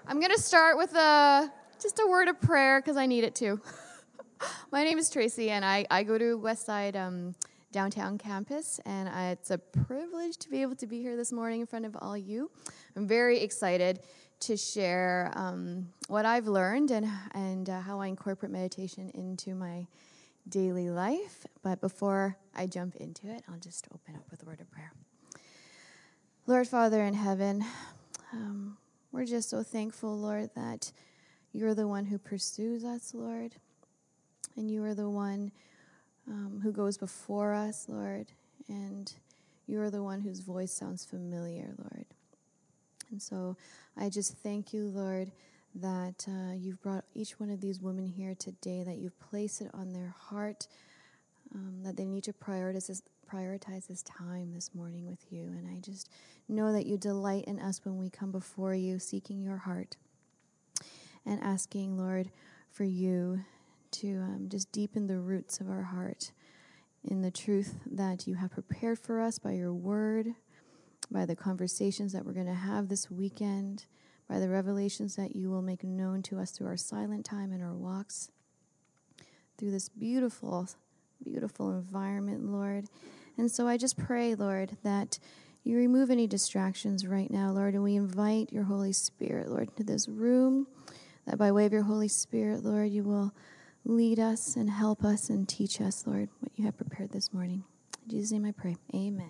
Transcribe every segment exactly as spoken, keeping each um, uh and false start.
I'm going to start with a just a word of prayer because I need it to. My name is Tracy, and I, I go to Westside um, downtown campus, and I, it's a privilege to be able to be here this morning in front of all you. I'm very excited to share um, what I've learned and, and uh, how I incorporate meditation into my daily life. But before I jump into it, I'll just open up with a word of prayer. Lord Father in heaven, um, we're just so thankful, Lord, that you're the one who pursues us, Lord, and you are the one um, who goes before us, Lord, and you are the one whose voice sounds familiar, Lord. And so I just thank you, Lord, that uh, you've brought each one of these women here today, that you've placed it on their heart, um, that they need to prioritize this, prioritize this time this morning with you. And I just know that you delight in us when we come before you, seeking your heart and asking, Lord, for you to um, just deepen the roots of our heart in the truth that you have prepared for us by your word, by the conversations that we're going to have this weekend, by the revelations that you will make known to us through our silent time and our walks, through this beautiful, beautiful environment, Lord. And so I just pray, Lord, that you remove any distractions right now, Lord, and we invite your Holy Spirit, Lord, into this room, that by way of your Holy Spirit, Lord, you will lead us and help us and teach us, Lord, what you have prepared this morning. In Jesus' name I pray. Amen.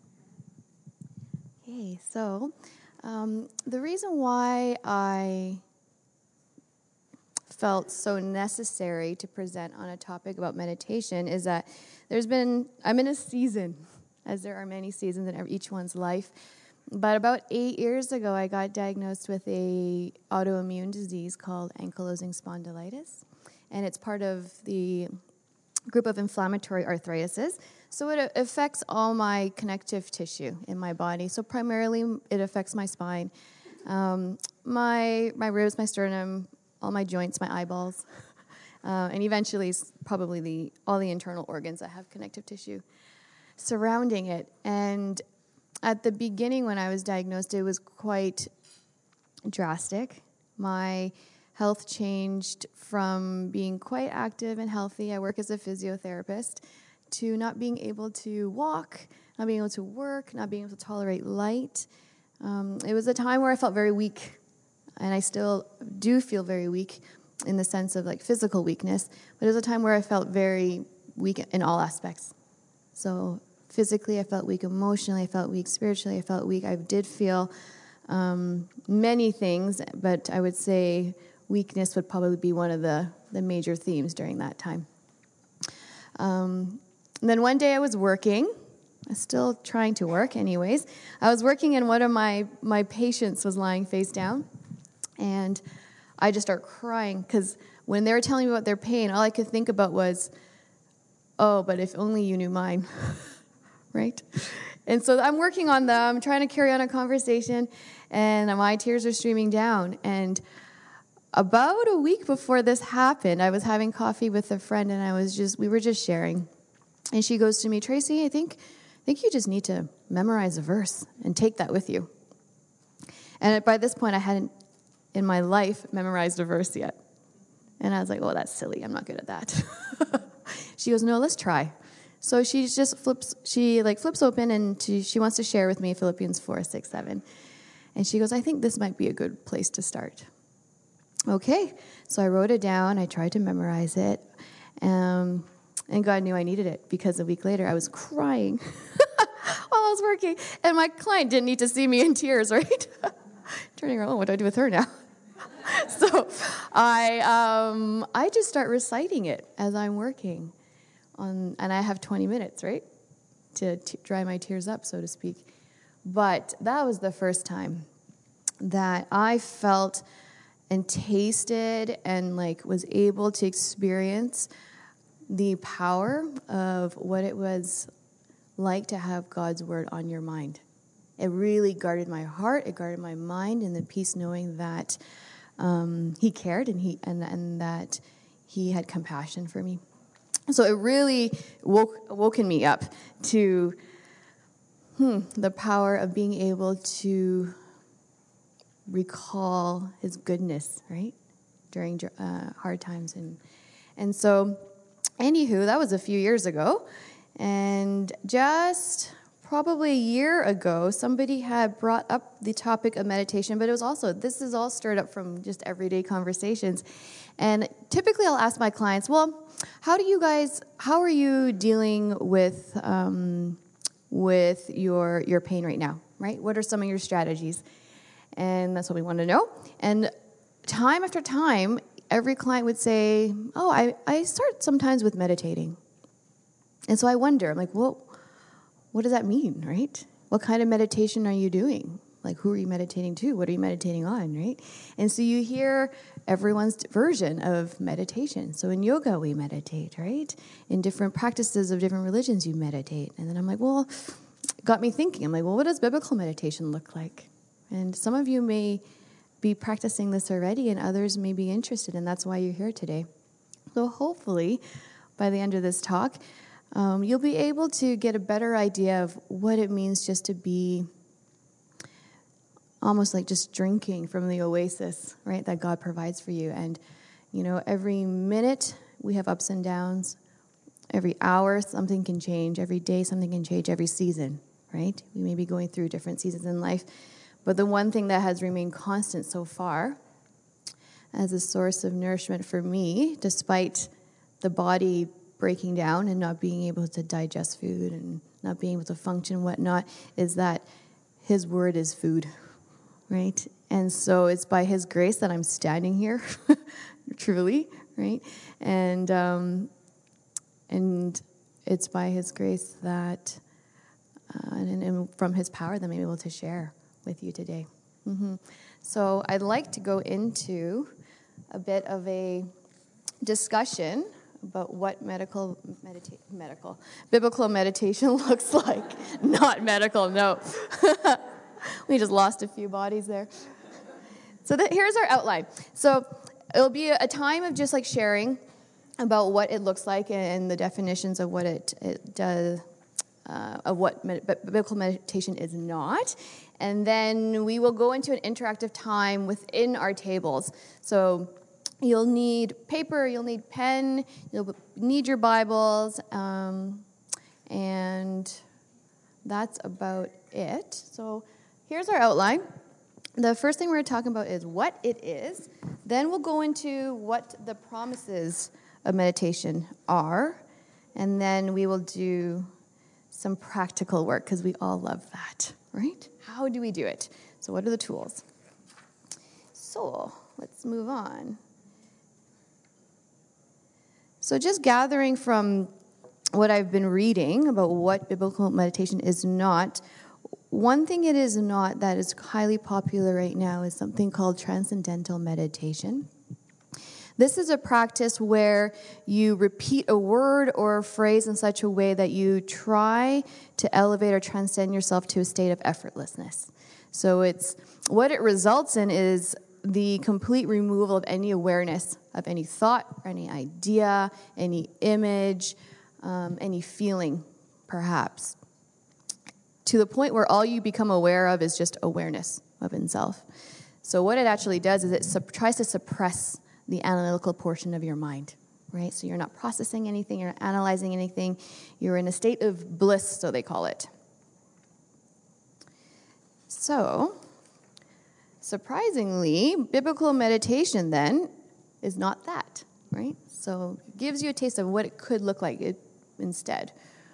Okay, so um, the reason why I felt so necessary to present on a topic about meditation is that there's been, I'm in a season, as there are many seasons in each one's life, but about eight years ago, I got diagnosed with a autoimmune disease called ankylosing spondylitis, and it's part of the group of inflammatory arthritises. So it affects all my connective tissue in my body. So primarily, it affects my spine, um, my my ribs, my sternum, all my joints, my eyeballs, uh, and eventually probably the all the internal organs that have connective tissue surrounding it. And at the beginning, when I was diagnosed, it was quite drastic. My health changed from being quite active and healthy. I work as a physiotherapist, to not being able to walk, not being able to work, not being able to tolerate light. Um, it was a time where I felt very weak, and I still do feel very weak in the sense of like physical weakness, but it was a time where I felt very weak in all aspects. So physically, I felt weak. Emotionally, I felt weak. Spiritually, I felt weak. I did feel um, many things, but I would say weakness would probably be one of the, the major themes during that time. Um, and then one day I was working. I was still trying to work anyways. I was working and one of my, my patients was lying face down. And I just started crying because when they were telling me about their pain, all I could think about was, oh, but if only you knew mine, right? And so I'm working on them, trying to carry on a conversation, and my tears are streaming down. And about a week before this happened, I was having coffee with a friend, and I was just we were just sharing. And she goes to me, Tracy, I think I think you just need to memorize a verse and take that with you. And by this point, I hadn't in my life memorized a verse yet. And I was like, oh, that's silly. I'm not good at that. She goes, no, let's try. So she just flips, she like flips open and she, she wants to share with me Philippians four, six, seven. And she goes, I think this might be a good place to start. Okay. So I wrote it down. I tried to memorize it. Um, and God knew I needed it because a week later I was crying while I was working. And my client didn't need to see me in tears, right? Turning around, oh, what do I do with her now? So I um, I just start reciting it as I'm working. On, and I have twenty minutes, right, to t- dry my tears up, so to speak. But that was the first time that I felt and tasted and like was able to experience the power of what it was like to have God's word on your mind. It really guarded my heart, it guarded my mind, and the peace knowing that um, he cared and he and, and that he had compassion for me. So it really woke woken me up to hmm, the power of being able to recall his goodness, right, during uh, hard times. And, and so, anywho, that was a few years ago. And just probably a year ago, somebody had brought up the topic of meditation, but it was also, this is all stirred up from just everyday conversations. And typically I'll ask my clients, well, how do you guys, how are you dealing with um, with your your pain right now, right? What are some of your strategies? And that's what we want to know. And time after time, every client would say, oh, I, I start sometimes with meditating. And so I wonder, I'm like, well, what does that mean, right? What kind of meditation are you doing? Like, who are you meditating to? What are you meditating on, right? And so you hear everyone's version of meditation. So in yoga, we meditate, right? In different practices of different religions, you meditate. And then I'm like, well, it got me thinking. I'm like, well, what does biblical meditation look like? And some of you may be practicing this already, and others may be interested, and that's why you're here today. So hopefully, by the end of this talk, Um, you'll be able to get a better idea of what it means just to be almost like just drinking from the oasis, right, that God provides for you. And, you know, every minute we have ups and downs. Every hour something can change. Every day something can change. Every season, right? We may be going through different seasons in life. But the one thing that has remained constant so far as a source of nourishment for me, despite the body breaking down and not being able to digest food and not being able to function and whatnot, is that his word is food, right? And so it's by his grace that I'm standing here, truly, right? And um, and it's by his grace that, uh, and, and from his power that I'm able to share with you today. Mm-hmm. So I'd like to go into a bit of a discussion about what medical, medita- medical, biblical meditation looks like. Not medical, no. We just lost a few bodies there. So that, here's our outline. So it'll be a time of just like sharing about what it looks like and the definitions of what it, it does, uh, of what med- biblical meditation is not. And then we will go into an interactive time within our tables. So you'll need paper, you'll need pen, you'll need your Bibles, um, and that's about it. So here's our outline. The first thing we're talking about is what it is. Then we'll go into what the promises of meditation are, and then we will do some practical work, because we all love that, right? How do we do it? So what are the tools? So let's move on. So just gathering from what I've been reading about what biblical meditation is not, one thing it is not that is highly popular right now is something called transcendental meditation. This is a practice where you repeat a word or a phrase in such a way that you try to elevate or transcend yourself to a state of effortlessness. So it's what it results in is the complete removal of any awareness of any thought, or any idea, any image, um, any feeling, perhaps, to the point where all you become aware of is just awareness of itself. So what it actually does is it sup- tries to suppress the analytical portion of your mind, right? So you're not processing anything, you're not analyzing anything, you're in a state of bliss, so they call it. So, surprisingly, biblical meditation then is not that, right? So it gives you a taste of what it could look like it, instead.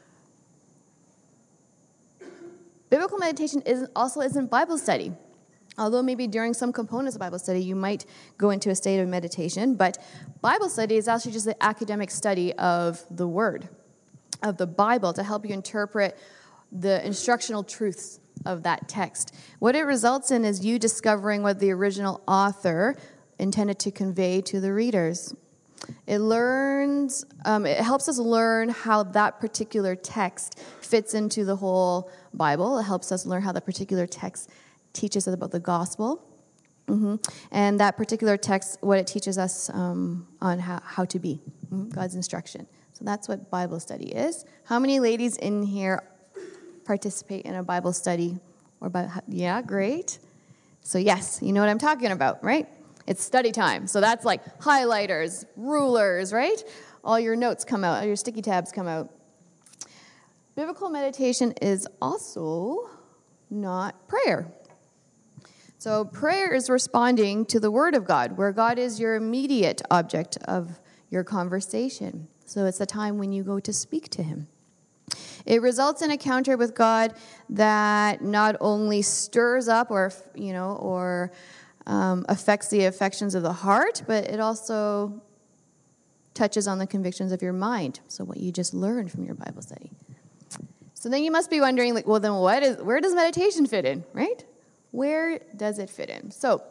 Biblical meditation isn't, also isn't Bible study. Although maybe during some components of Bible study you might go into a state of meditation, but Bible study is actually just the academic study of the Word, of the Bible, to help you interpret the instructional truths of that text. What it results in is you discovering what the original author intended to convey to the readers. It learns, um, it helps us learn how that particular text fits into the whole Bible. It helps us learn how that particular text teaches us about the gospel. Mm-hmm. And that particular text, what it teaches us um, on how, how to be, mm-hmm. God's instruction. So that's what Bible study is. How many ladies in here participate in a Bible study? Or by, yeah, great. So yes, you know what I'm talking about, right? It's study time. So that's like highlighters, rulers, right? All your notes come out, all your sticky tabs come out. Biblical meditation is also not prayer. So prayer is responding to the Word of God, where God is your immediate object of your conversation. So it's a time when you go to speak to Him. It results in a encounter with God that not only stirs up or, you know, or um, affects the affections of the heart, but it also touches on the convictions of your mind. So what you just learned from your Bible study. So then you must be wondering, like, well, then what is, where does meditation fit in, right? Where does it fit in? So,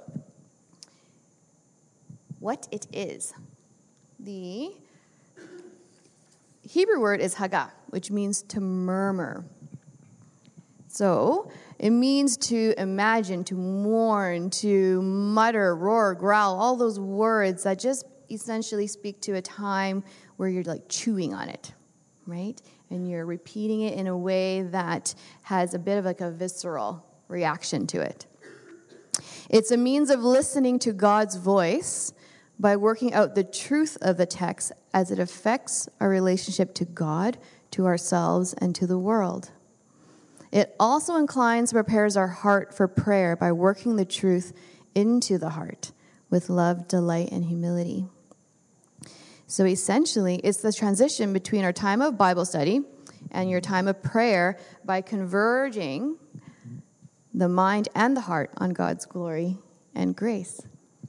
what it is. The Hebrew word is haggah, which means to murmur. So, it means to imagine, to mourn, to mutter, roar, growl, all those words that just essentially speak to a time where you're like chewing on it, right? And you're repeating it in a way that has a bit of like a visceral reaction to it. It's a means of listening to God's voice by working out the truth of the text as it affects our relationship to God, to ourselves, and to the world. It also inclines, prepares our heart for prayer by working the truth into the heart with love, delight, and humility. So essentially, it's the transition between our time of Bible study and your time of prayer by converging the mind and the heart on God's glory and grace.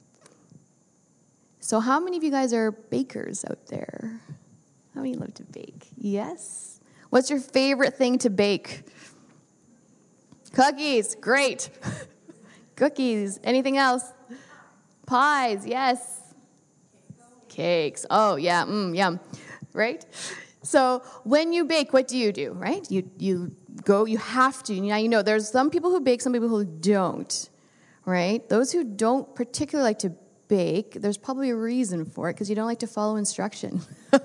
So how many of you guys are bakers out there? How many love to bake? Yes. What's your favorite thing to bake? Cookies. Great. Cookies. Anything else? Pies. Yes. Cakes. Oh, yeah. Mm, yum. Right? So when you bake, what do you do, right? You you go, you have to. Now, you know, there's some people who bake, some people who don't, right? Those who don't particularly like to bake, there's probably a reason for it, because you don't like to follow instruction.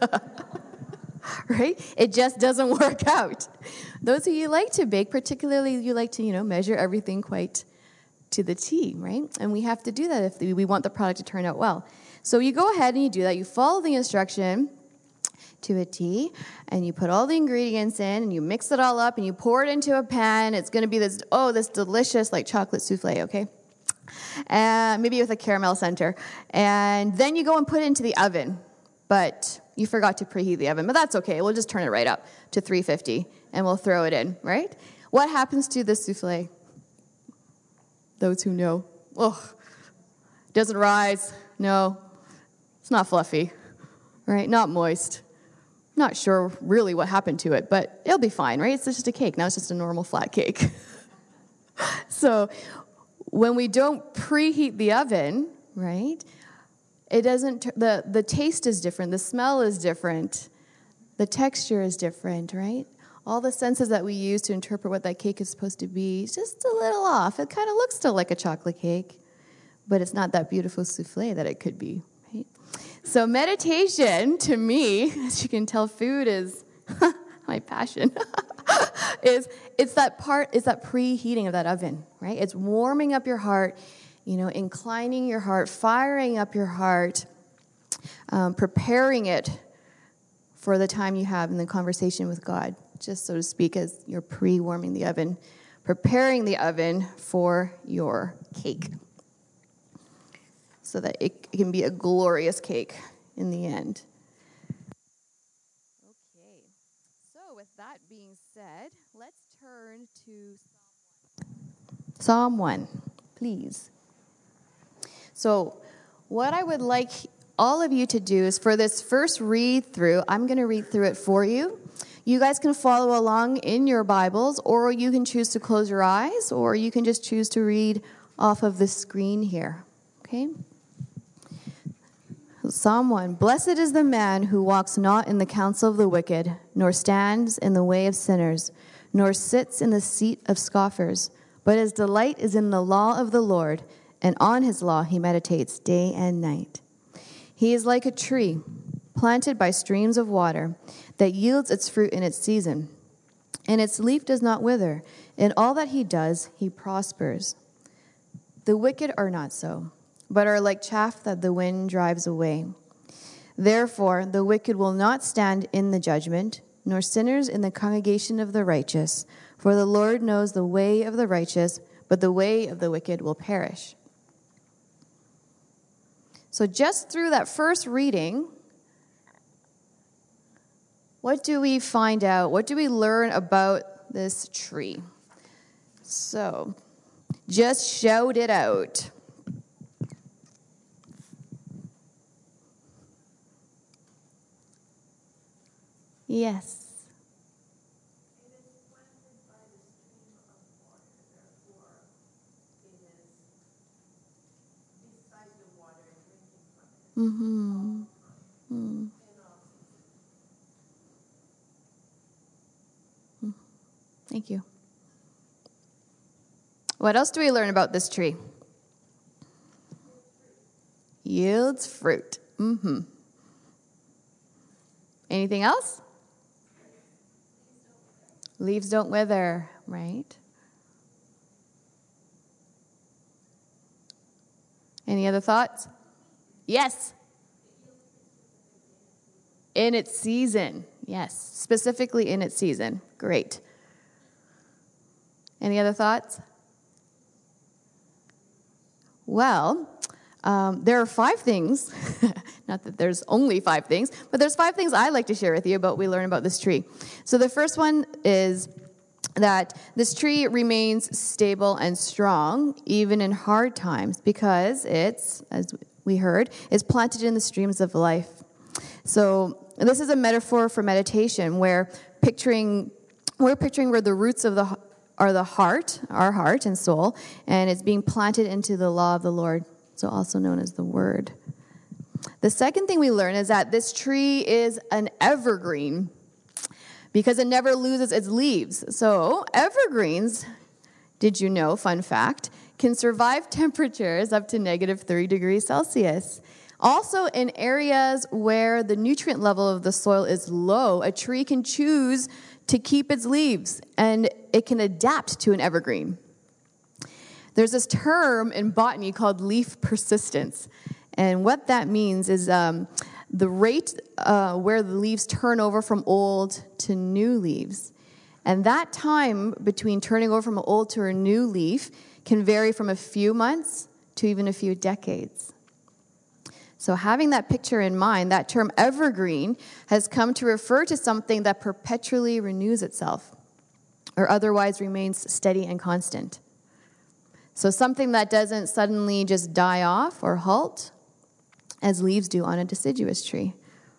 Right? It just doesn't work out. Those who you like to bake, particularly you like to, you know, measure everything quite to the T, right? And we have to do that if we want the product to turn out well. So you go ahead and you do that. You follow the instruction to a T, and you put all the ingredients in, and you mix it all up, and you pour it into a pan. It's going to be this, oh, this delicious, like, chocolate souffle, okay? And maybe with a caramel center. And then you go and put it into the oven. But you forgot to preheat the oven. But that's okay. We'll just turn it right up to three fifty, and we'll throw it in, right? What happens to the souffle? Those who know. Oh, it doesn't rise. No. It's not fluffy, right? Not moist. Not sure really what happened to it, but it'll be fine, right? It's just a cake. Now it's just a normal flat cake. So when we don't preheat the oven, right, it doesn't, the, the taste is different, the smell is different, the texture is different, right? All the senses that we use to interpret what that cake is supposed to be is just a little off. It kind of looks still like a chocolate cake, but it's not that beautiful souffle that it could be, right? So meditation, to me, as you can tell, food is my passion, is it's that part, it's that preheating of that oven, right? It's warming up your heart, you know, inclining your heart, firing up your heart, um, preparing it for the time you have in the conversation with God, just so to speak, as you're pre-warming the oven, preparing the oven for your cake, so that it can be a glorious cake in the end. Okay, so with that being said, let's turn to Psalm one, please. So what I would like all of you to do is for this first read through, I'm going to read through it for you. You guys can follow along in your Bibles, or you can choose to close your eyes, or you can just choose to read off of the screen here, okay? Psalm one, blessed is the man who walks not in the counsel of the wicked, nor stands in the way of sinners, nor sits in the seat of scoffers, but his delight is in the law of the Lord, and on his law he meditates day and night. He is like a tree planted by streams of water that yields its fruit in its season, and its leaf does not wither. In all that he does, he prospers. The wicked are not so, but are like chaff that the wind drives away. Therefore, the wicked will not stand in the judgment, nor sinners in the congregation of the righteous. For the Lord knows the way of the righteous, but the way of the wicked will perish. So just through that first reading, what do we find out? What do we learn about this tree? So, just shout it out. Yes. Mm-hmm. Mm. Thank you. What else do we learn about this tree? Yields fruit. Mm-hmm. Anything else? Leaves don't wither, right? Any other thoughts? Yes. In its season. Yes. Specifically in its season. Great. Any other thoughts? Well, um, there are five things. Not that there's only five things, but there's five things I'd like to share with you about what we learn about this tree. So the first one is that this tree remains stable and strong even in hard times because it's, as we heard, is planted in the streams of life. So this is a metaphor for meditation where picturing, we're picturing where the roots of the are the heart, our heart and soul, and it's being planted into the law of the Lord, so also known as the Word. The second thing we learn is that this tree is an evergreen because it never loses its leaves. So evergreens, did you know, fun fact, can survive temperatures up to negative three degrees Celsius. Also, in areas where the nutrient level of the soil is low, a tree can choose to keep its leaves, and it can adapt to an evergreen. There's this term in botany called leaf persistence, and what that means is um, the rate uh, where the leaves turn over from old to new leaves. And that time between turning over from an old to a new leaf can vary from a few months to even a few decades. So having that picture in mind, that term evergreen has come to refer to something that perpetually renews itself or otherwise remains steady and constant. So something that doesn't suddenly just die off or halt as leaves do on a deciduous tree.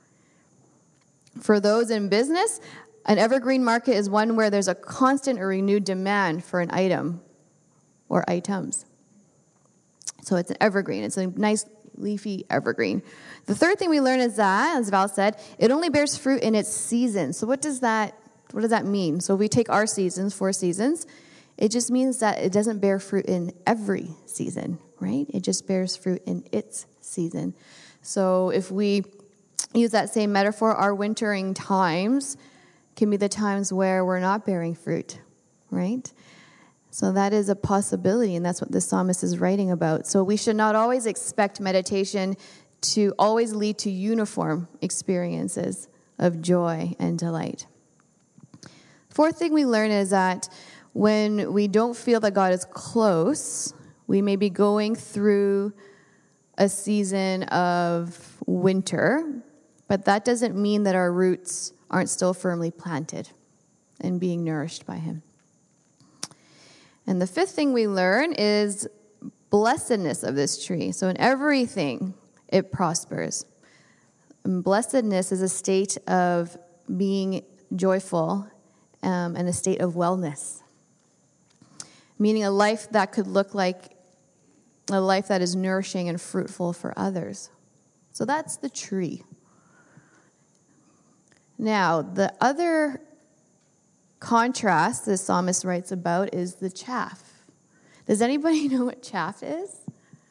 For those in business, an evergreen market is one where there's a constant or renewed demand for an item or items. So it's an evergreen. It's a nice leafy evergreen. The third thing we learn is that, as Val said, it only bears fruit in its season. So what does that what does that mean? So if we take our seasons, four seasons, it just means that it doesn't bear fruit in every season, right? It just bears fruit in its season. So if we use that same metaphor, our wintering times can be the times where we're not bearing fruit, right? So that is a possibility, and that's what the psalmist is writing about. So we should not always expect meditation to always lead to uniform experiences of joy and delight. Fourth thing we learn is that when we don't feel that God is close, we may be going through a season of winter, but that doesn't mean that our roots aren't still firmly planted and being nourished by Him. And the fifth thing we learn is blessedness of this tree. So in everything, it prospers. And blessedness is a state of being joyful um, and a state of wellness, meaning a life that could look like a life that is nourishing and fruitful for others. So that's the tree. Now, the other contrast the psalmist writes about is the chaff. Does anybody know what chaff is?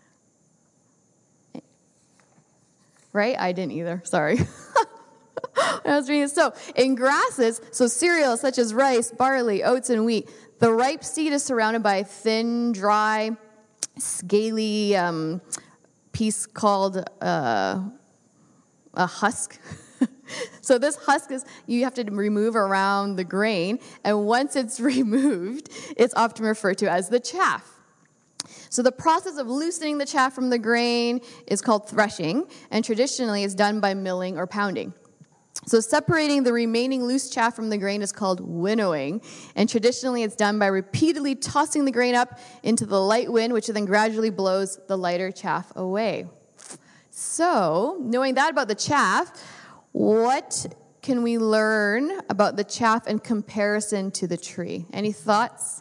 Right? I didn't either. Sorry. I was reading it. So, in grasses, so cereals such as rice, barley, oats, and wheat, the ripe seed is surrounded by thin, dry, scaly um, piece called uh, a husk. So this husk is, you have to remove around the grain, and once it's removed, it's often referred to as the chaff. So the process of loosening the chaff from the grain is called threshing, and traditionally it's done by milling or pounding. So separating the remaining loose chaff from the grain is called winnowing, and traditionally it's done by repeatedly tossing the grain up into the light wind, which then gradually blows the lighter chaff away. So, knowing that about the chaff, what can we learn about the chaff in comparison to the tree? Any thoughts?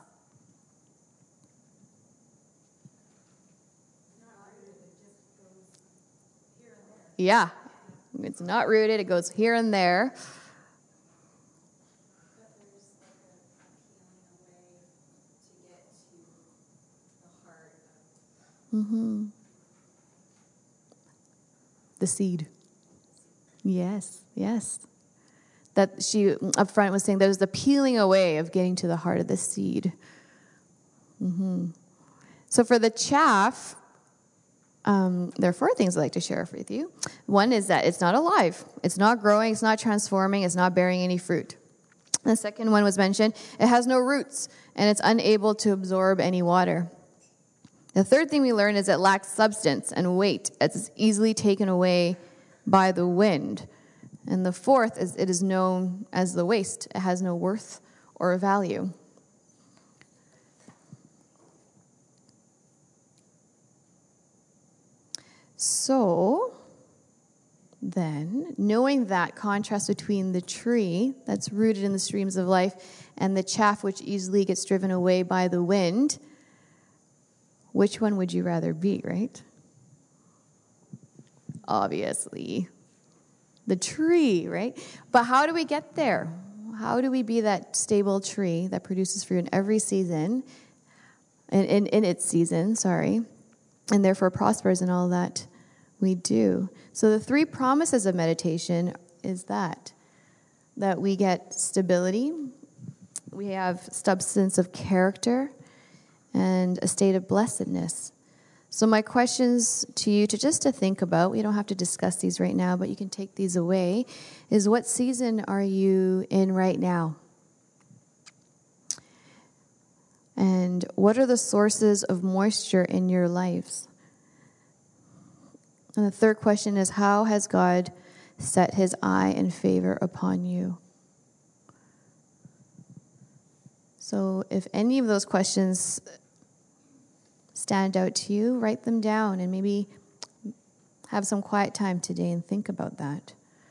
Yeah, it's not rooted, it goes here and there. But there's like a, a healing away to get to the heart of Mm-hmm. The seed. Yes, yes. That she up front was saying there's the peeling away of getting to the heart of the seed. Mm-hmm. So for the chaff, Um, there are four things I'd like to share with you. One is that it's not alive. It's not growing. It's not transforming. It's not bearing any fruit. The second one was mentioned. It has no roots, and it's unable to absorb any water. The third thing we learn is it lacks substance and weight, as it's easily taken away by the wind. And the fourth is it is known as the waste. It has no worth or value. So, then, knowing that contrast between the tree that's rooted in the streams of life and the chaff which easily gets driven away by the wind, which one would you rather be, right? Obviously, the tree, right? But how do we get there? How do we be that stable tree that produces fruit in every season, in, in, in its season, sorry, and therefore prospers in all that we do? So the three promises of meditation is that, that we get stability, we have substance of character, and a state of blessedness. So my questions to you to just to think about, we don't have to discuss these right now, but you can take these away, is what season are you in right now? And what are the sources of moisture in your lives? And the third question is, how has God set his eye and favor upon you? So if any of those questions stand out to you, write them down and maybe have some quiet time today and think about that.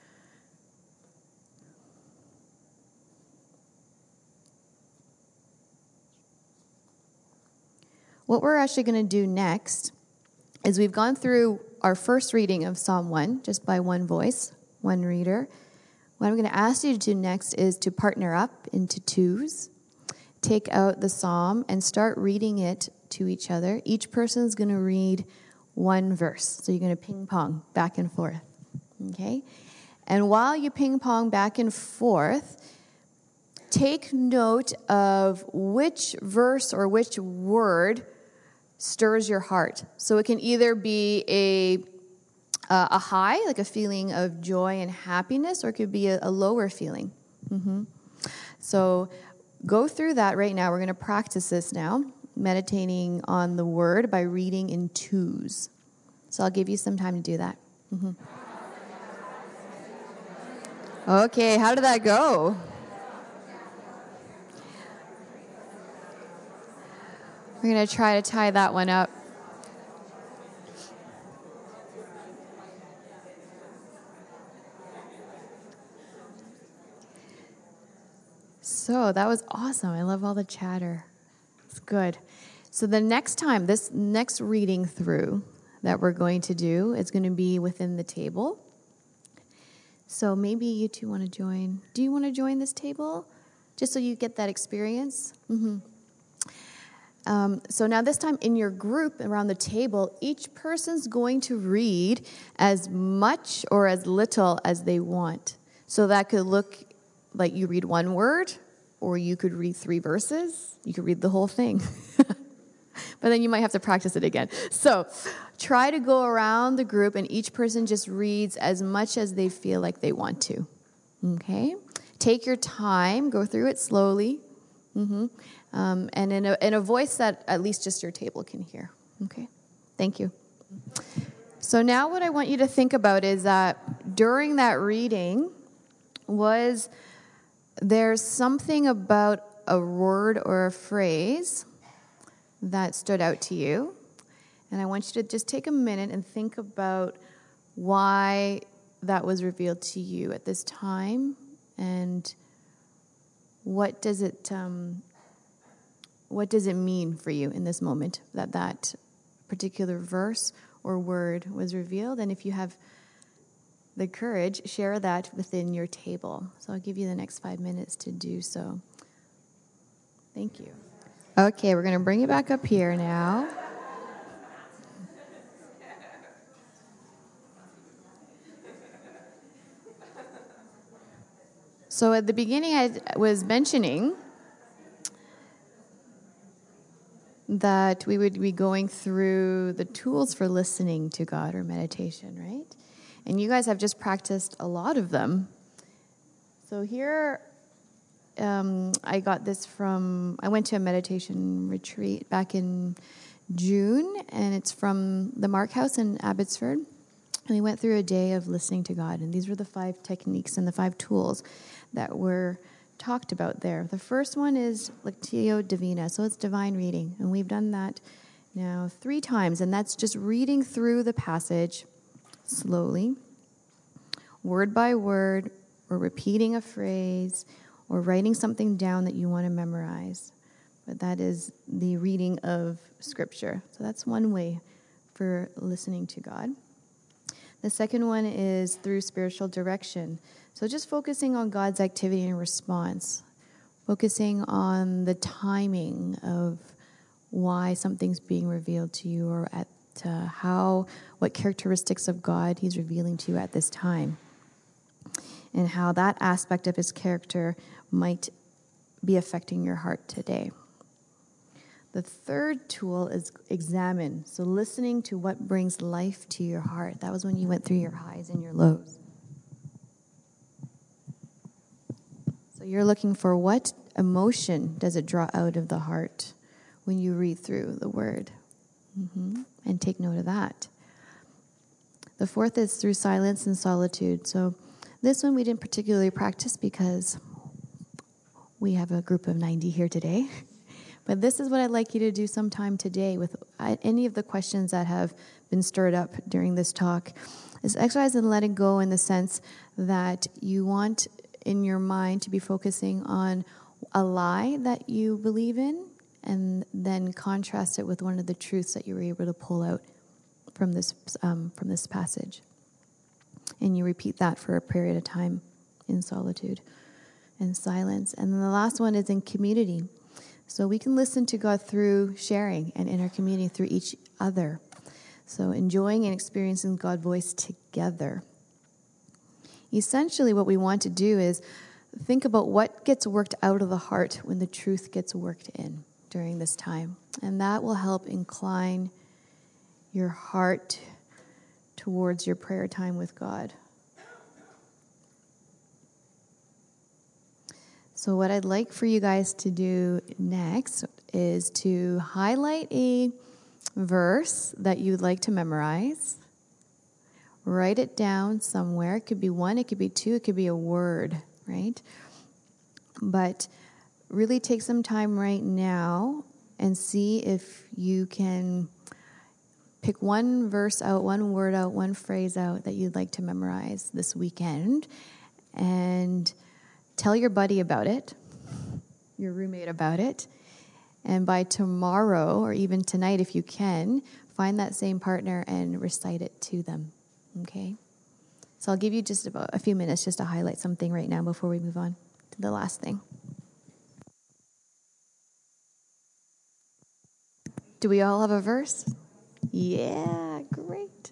What we're actually going to do next is we've gone through our first reading of Psalm one, just by one voice, one reader. What I'm going to ask you to do next is to partner up into twos, take out the psalm, and start reading it to each other. Each person is going to read one verse. So you're going to ping pong back and forth. Okay? And while you ping pong back and forth, take note of which verse or which word stirs your heart. So it can either be a uh, a high, like a feeling of joy and happiness, or it could be a, a lower feeling. Mm-hmm. So go through that right now. We're going to practice this now, meditating on the word by reading in twos. So I'll give you some time to do that. Mm-hmm. Okay, how did that go? We're going to try to tie that one up. So that was awesome. I love all the chatter. It's good. So the next time, this next reading through that we're going to do is going to be within the table. So maybe you two want to join. Do you want to join this table? Just so you get that experience? Mm-hmm. Um, so now this time in your group around the table, each person's going to read as much or as little as they want. So that could look like you read one word, or you could read three verses. You could read the whole thing. But but then you might have to practice it again. So try to go around the group, and each person just reads as much as they feel like they want to. Okay? Take your time. Go through it slowly. Mm-hmm. Um, and in a, in a voice that at least just your table can hear. Okay? Thank you. So now what I want you to think about is that during that reading, was there something about a word or a phrase that stood out to you? And I want you to just take a minute and think about why that was revealed to you at this time, and what does it um, what does it mean for you in this moment that that particular verse or word was revealed. And if you have the courage, share that within your table. So I'll give you the next five minutes to do so. Thank you. Okay, we're going to bring you back up here now. So at the beginning, I was mentioning that we would be going through the tools for listening to God or meditation, right? And you guys have just practiced a lot of them. So here, um, I got this from, I went to a meditation retreat back in June, and it's from the Mark House in Abbotsford. And we went through a day of listening to God, and these were the five techniques and the five tools that were talked about there. The first one is Lectio Divina, so it's divine reading, and we've done that now three times, and that's just reading through the passage slowly, word by word, or repeating a phrase, or writing something down that you want to memorize. But that is the reading of Scripture. So that's one way for listening to God. The second one is through spiritual direction. So just focusing on God's activity and response, focusing on the timing of why something's being revealed to you, or at uh, how, what characteristics of God he's revealing to you at this time, and how that aspect of his character might be affecting your heart today. The third tool is examine. So listening to what brings life to your heart. That was when you went through your highs and your lows. So you're looking for what emotion does it draw out of the heart when you read through the word. Mm-hmm. And take note of that. The fourth is through silence and solitude. So this one we didn't particularly practice because we have a group of ninety here today. But this is what I'd like you to do sometime today with any of the questions that have been stirred up during this talk, is exercise and letting go, in the sense that you want in your mind to be focusing on a lie that you believe in, and then contrast it with one of the truths that you were able to pull out from this um, from this passage. And you repeat that for a period of time in solitude and silence. And then the last one is in community. So we can listen to God through sharing and in our community through each other. So enjoying and experiencing God's voice together. Essentially, what we want to do is think about what gets worked out of the heart when the truth gets worked in during this time. And that will help incline your heart towards your prayer time with God. So what I'd like for you guys to do next is to highlight a verse that you'd like to memorize. Write it down somewhere. It could be one, it could be two, it could be a word, right? But really take some time right now and see if you can pick one verse out, one word out, one phrase out that you'd like to memorize this weekend, and tell your buddy about it, your roommate about it, and by tomorrow, or even tonight if you can, find that same partner and recite it to them, okay? So I'll give you just about a few minutes just to highlight something right now before we move on to the last thing. Do we all have a verse? Yeah, great.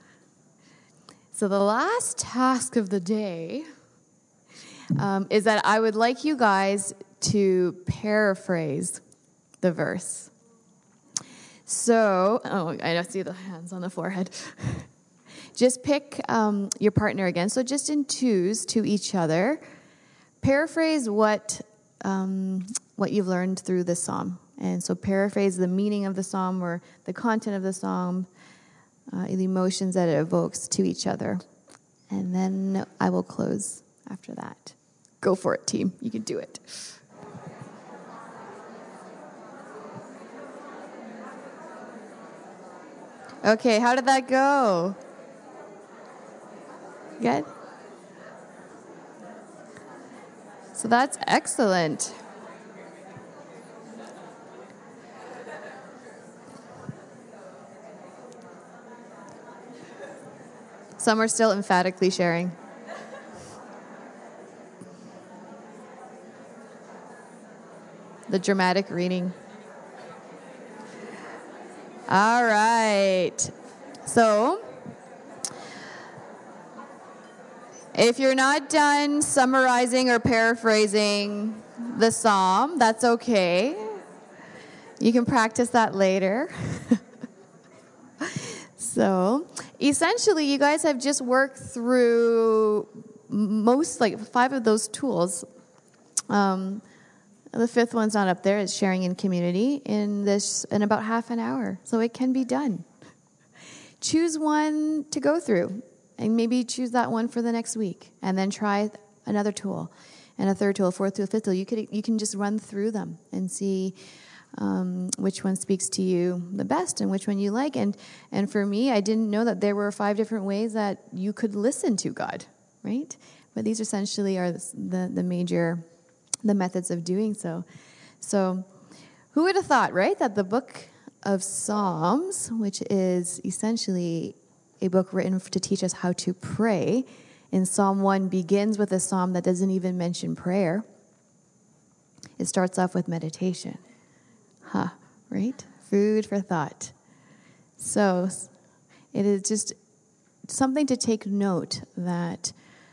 So the last task of the day um, is that I would like you guys to paraphrase the verse. So, oh, I see the hands on the forehead. Just pick um, your partner again. So just in twos to each other. Paraphrase what um, what you've learned through the psalm. And so paraphrase the meaning of the psalm or the content of the psalm, uh, the emotions that it evokes to each other. And then I will close after that. Go for it, team. You can do it. Okay, how did that go? Good? So that's excellent. Some are still emphatically sharing. The dramatic reading. All right. So, if you're not done summarizing or paraphrasing the psalm, that's okay. You can practice that later. So, essentially, you guys have just worked through most, like five of those tools. Um, the fifth one's not up there. It's sharing in community in this in about half an hour. So it can be done. Choose one to go through, and maybe choose that one for the next week, and then try another tool, and a third tool, fourth tool, fifth tool. You could you can just run through them and see um, which one speaks to you the best and which one you like. And and for me, I didn't know that there were five different ways that you could listen to God, right? But these essentially are the the major the methods of doing so. So, who would have thought, right, that the book of Psalms, which is essentially a book written to teach us how to pray, in Psalm one begins with a psalm that doesn't even mention prayer. It starts off with meditation. Huh, right? Food for thought. So it is just something to take note that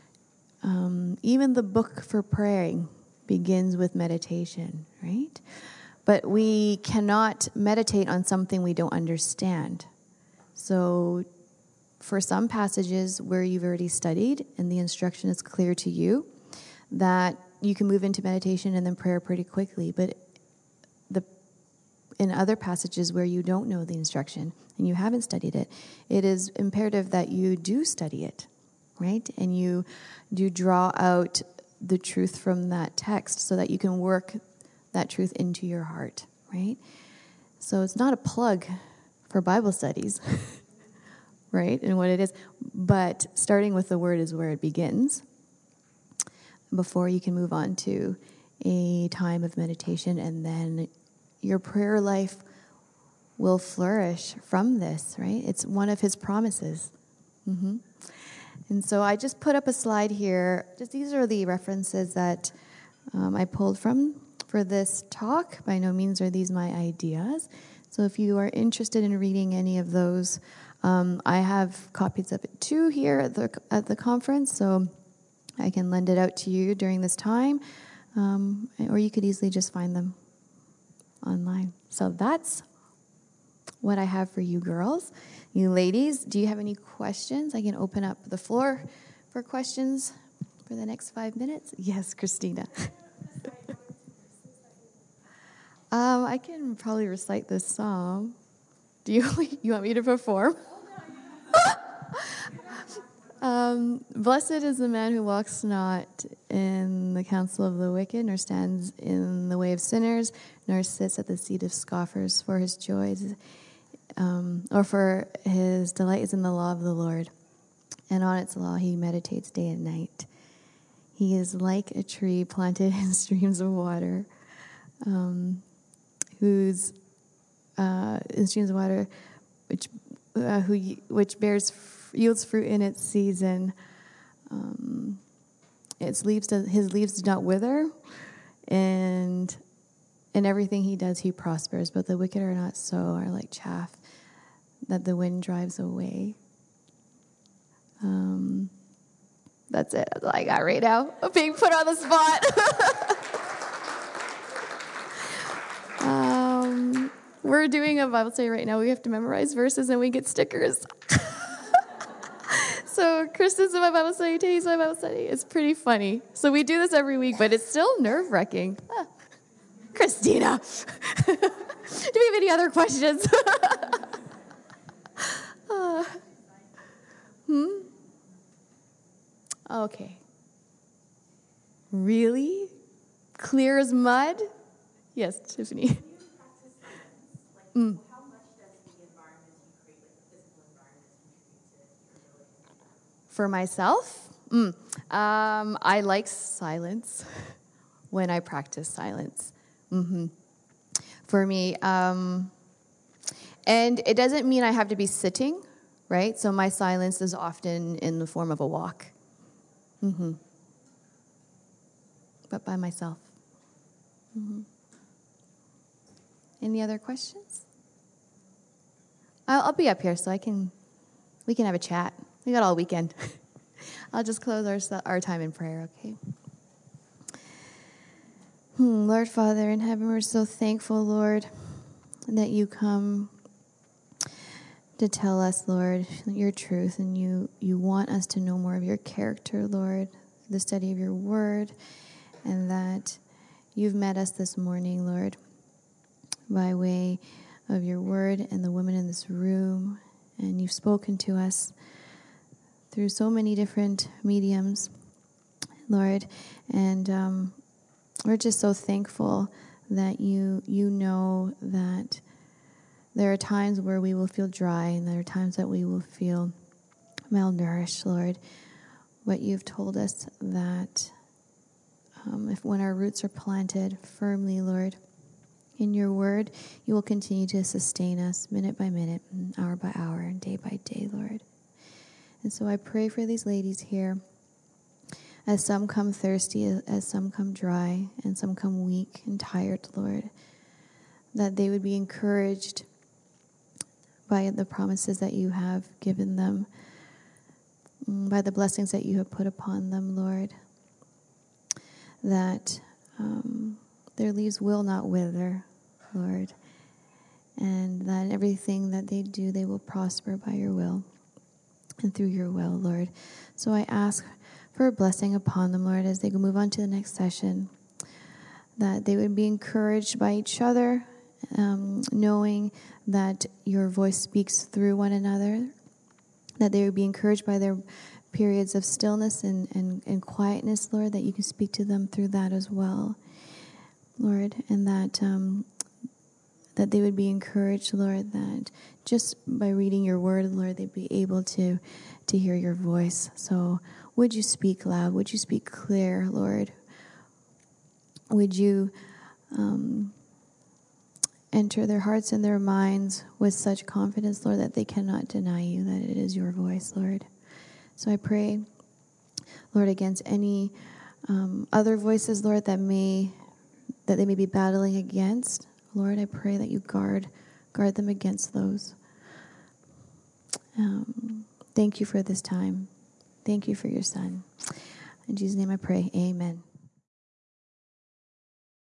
um, even the book for praying begins with meditation, right? But we cannot meditate on something we don't understand. So for some passages where you've already studied and the instruction is clear to you, that you can move into meditation and then prayer pretty quickly. But the in other passages where you don't know the instruction and you haven't studied it, it is imperative that you do study it, right? And you do draw out the truth from that text so that you can work that truth into your heart, right? So it's not a plug for Bible studies, right, and what it is. But starting with the word is where it begins before you can move on to a time of meditation, and then your prayer life will flourish from this, right? It's one of his promises. Mm-hmm. And so I just put up a slide here. Just these are the references that um, I pulled from for this talk. By no means are these my ideas. So if you are interested in reading any of those, um, I have copies of it too here at the at the conference, so I can lend it out to you during this time, um, or you could easily just find them online. So that's what I have for you girls. You ladies, do you have any questions? I can open up the floor for questions for the next five minutes. Yes, Christina. um, I can probably recite this psalm. Do you you want me to perform? um, Blessed is the man who walks not in the counsel of the wicked, nor stands in the way of sinners, nor sits at the seat of scoffers. For his joy is Um, or for his delight is in the law of the Lord, and on its law he meditates day and night. He is like a tree planted in streams of water, um, whose uh, in streams of water, which uh, who which bears yields fruit in its season. Um, its leaves, do, his leaves do not wither, and in everything he does, he prospers. But the wicked are not so; are like chaff that the wind drives away. Um, that's it. That's all I got right now. I'm being put on the spot. um, We're doing a Bible study right now. We have to memorize verses and we get stickers. So Kristen's in my Bible study, Tay's in my Bible study. It's pretty funny. So we do this every week, but it's still nerve-wracking. Ah. Christina, do we have any other questions? uh, hmm? Okay. Really? Clear as mud? Yes, Tiffany. Mm. How much does the environment you create, like the physical environment, contribute to your ability? For myself, mm, um, I like silence when I practice silence. Mm-hmm. For me, um, and it doesn't mean I have to be sitting, right? So my silence is often in the form of a walk. Mm-hmm. But by myself. Mm-hmm. Any other questions? I'll, I'll be up here so I can, we can have a chat. We got all weekend. I'll just close our our time in prayer, okay? Hmm, Lord Father in heaven, we're so thankful, Lord, that you come to tell us, Lord, your truth, and you, you want us to know more of your character, Lord, the study of your word, and that you've met us this morning, Lord, by way of your word and the women in this room, and you've spoken to us through so many different mediums, Lord, and um, we're just so thankful that you you know that there are times where we will feel dry, and there are times that we will feel malnourished, Lord, but you've told us that um, if when our roots are planted firmly, Lord, in your word, you will continue to sustain us minute by minute, hour by hour, and day by day, Lord. And so I pray for these ladies here, as some come thirsty, as some come dry, and some come weak and tired, Lord, that they would be encouraged by the promises that you have given them, by the blessings that you have put upon them, Lord, that um, their leaves will not wither, Lord, and that everything that they do, they will prosper by your will and through your will, Lord. So I ask for a blessing upon them, Lord, as they move on to the next session, that they would be encouraged by each other, um, knowing that your voice speaks through one another, that they would be encouraged by their periods of stillness and, and, and quietness, Lord, that you can speak to them through that as well, Lord, and that um, that they would be encouraged, Lord, that just by reading your word, Lord, they'd be able to, to hear your voice. So would you speak loud? Would you speak clear, Lord? Would you um, enter their hearts and their minds with such confidence, Lord, that they cannot deny you, that it is your voice, Lord. So I pray, Lord, against any um, other voices, Lord, that may that they may be battling against. Lord, I pray that you guard guard them against those. Um, thank you for this time. Thank you for your son. In Jesus' name I pray, amen.